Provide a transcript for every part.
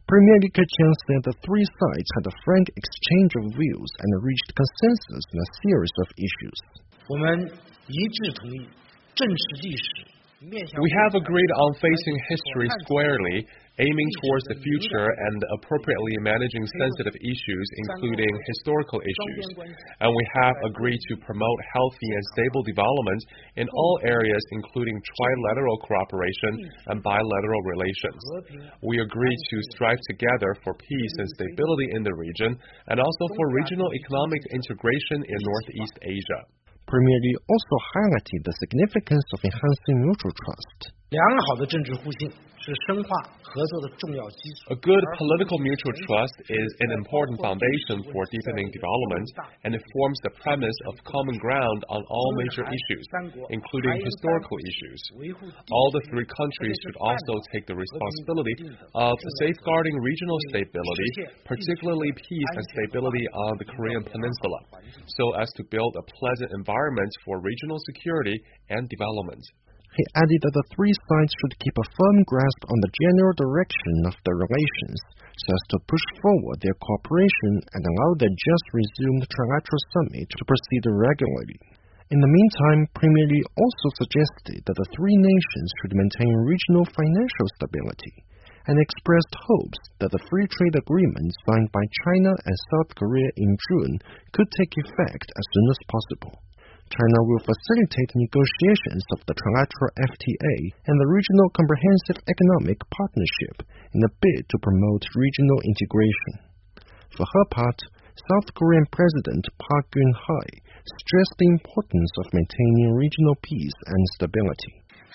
Premier Li Keqiang said the three sides had a frank exchange of views and reached consensus on a series of issues. We have agreed on facing history squarely, aiming towards the future and appropriately managing sensitive issues, including historical issues. And we have agreed to promote healthy and stable development in all areas, including trilateral cooperation and bilateral relations. We agreed to strive together for peace and stability in the region, and also for regional economic integration in Northeast Asia. Premier Li also highlighted the significance of enhancing mutual trust. A good political mutual trust is an important foundation for deepening development, and it forms the premise of common ground on all major issues, including historical issues. All the three countries should also take the responsibility of safeguarding regional stability, particularly peace and stability on the Korean Peninsula, so as to build a pleasant environment for regional security and development. He added that the three sides should keep a firm grasp on the general direction of their relations so as to push forward their cooperation and allow the just resumed trilateral summit to proceed regularly. In the meantime, Premier Li also suggested that the three nations should maintain regional financial stability and expressed hopes that the free trade agreement signed by China and South Korea in June could take effect as soon as possible. China will facilitate negotiations of the trilateral FTA and the Regional Comprehensive Economic Partnership in a bid to promote regional integration. For her part, South Korean President Park Geun-hye stressed the importance of maintaining regional peace and stability.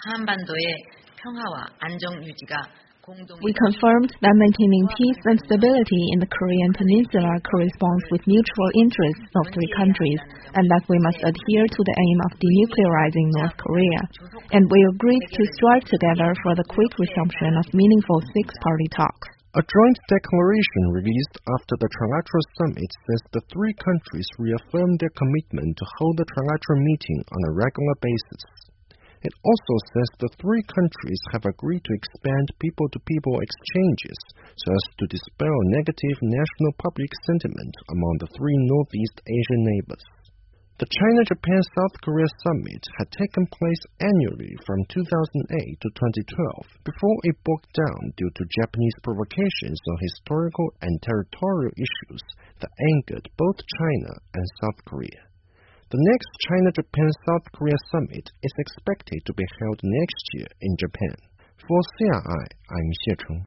We confirmed that maintaining peace and stability in the Korean Peninsula corresponds with mutual interests of three countries, and that we must adhere to the aim of denuclearizing North Korea. And we agreed to strive together for the quick resumption of meaningful six-party talks. A joint declaration released after the trilateral summit says the three countries reaffirmed their commitment to hold the trilateral meeting on a regular basis. It also says the three countries have agreed to expand people-to-people exchanges so as to dispel negative national public sentiment among the three Northeast Asian neighbors. The China-Japan-South Korea summit had taken place annually from 2008 to 2012 before it broke down due to Japanese provocations on historical and territorial issues that angered both China and South Korea. The next China-Japan-South Korea summit is expected to be held next year in Japan. For CRI, I'm Xie Cheng.